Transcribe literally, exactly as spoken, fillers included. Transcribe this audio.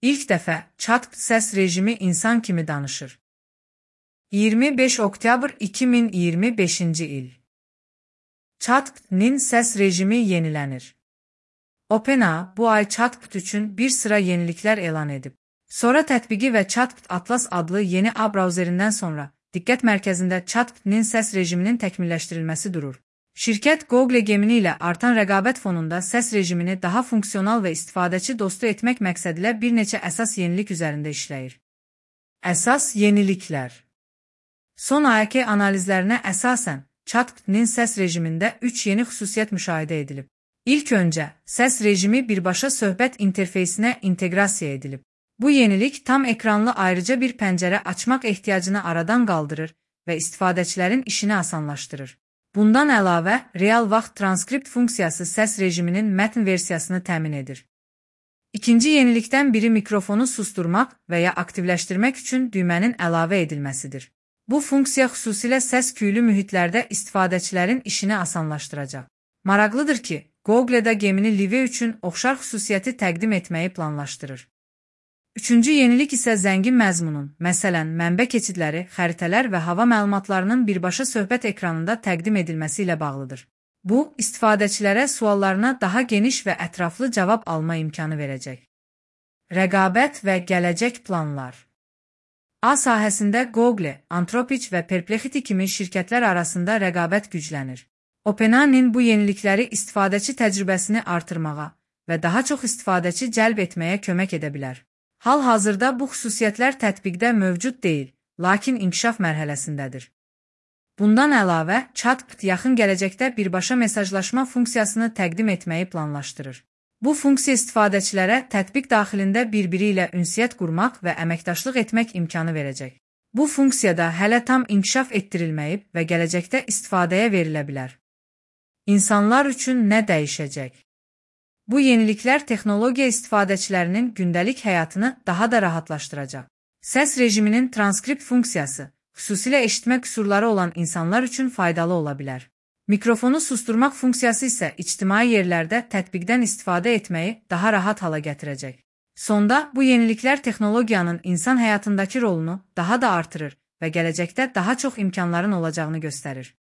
İlk dəfə chat səs rejimi insan kimi danışır. iyirmi beş oktyabr iki min iyirmi beşinci il. ChatGPT'nin səs rejimi yenilənir. OpenAI bu ay ChatGPT üçün bir sıra yeniliklər elan edib. Sonra tətbiqi və ChatGPT Atlas adlı yeni A brauzerindən sonra diqqət mərkəzində ChatGPT'nin səs rejiminin təkmilləşdirilməsi durur. Şirkət Google Gemini ilə artan rəqabət fonunda səs rejimini daha funksional və istifadəçi dostu etmək məqsədilə bir neçə əsas yenilik üzərində işləyir. Əsas yeniliklər. Son A K analizlərinə əsasən, ChatGPT'nin səs rejimində üç yeni xüsusiyyət müşahidə edilib. İlk öncə, səs rejimi birbaşa söhbət interfeysinə inteqrasiya edilib. Bu yenilik tam ekranlı ayrıca bir pəncərə açmaq ehtiyacını aradan qaldırır və istifadəçilərin işini asanlaşdırır. Bundan əlavə, real vaxt transkript funksiyası səs rejiminin mətn versiyasını təmin edir. İkinci yenilikdən biri mikrofonu susturmaq və ya aktivləşdirmək üçün düymənin əlavə edilməsidir. Bu funksiya xüsusilə səs küylü mühitlərdə istifadəçilərin işini asanlaşdıracaq. Maraqlıdır ki, Google-da Gemini Live üçün oxşar xüsusiyyəti təqdim etməyi planlaşdırır. Üçüncü yenilik isə zəngin məzmunun, məsələn, mənbə keçidləri, xəritələr və hava məlumatlarının birbaşa söhbət ekranında təqdim edilməsi ilə bağlıdır. Bu, istifadəçilərə suallarına daha geniş və ətraflı cavab alma imkanı verəcək. Rəqabət və gələcək planlar. A sahəsində Google, Anthropic və Perplexity kimi şirkətlər arasında rəqabət güclənir. OpenAI-nin bu yenilikləri istifadəçi təcrübəsini artırmağa və daha çox istifadəçi cəlb etməyə kömək edə bilər. Hal-hazırda bu xüsusiyyətlər tətbiqdə mövcud deyil, lakin inkişaf mərhələsindədir. Bundan əlavə, ChatGPT yaxın gələcəkdə birbaşa mesajlaşma funksiyasını təqdim etməyi planlaşdırır. Bu funksiya istifadəçilərə tətbiq daxilində bir-biri ilə ünsiyyət qurmaq və əməkdaşlıq etmək imkanı verəcək. Bu funksiyada hələ tam inkişaf etdirilməyib və gələcəkdə istifadəyə verilə bilər. İnsanlar üçün nə dəyişəcək? Bu yeniliklər texnologiya istifadəçilərinin gündəlik həyatını daha da rahatlaşdıracaq. Səs rejiminin transkript funksiyası, xüsusilə eşitmə qüsurları olan insanlar üçün faydalı ola bilər. Mikrofonu susturmaq funksiyası isə ictimai yerlərdə tətbiqdən istifadə etməyi daha rahat hala gətirəcək. Sonda, bu yeniliklər texnologiyanın insan həyatındakı rolunu daha da artırır və gələcəkdə daha çox imkanların olacağını göstərir.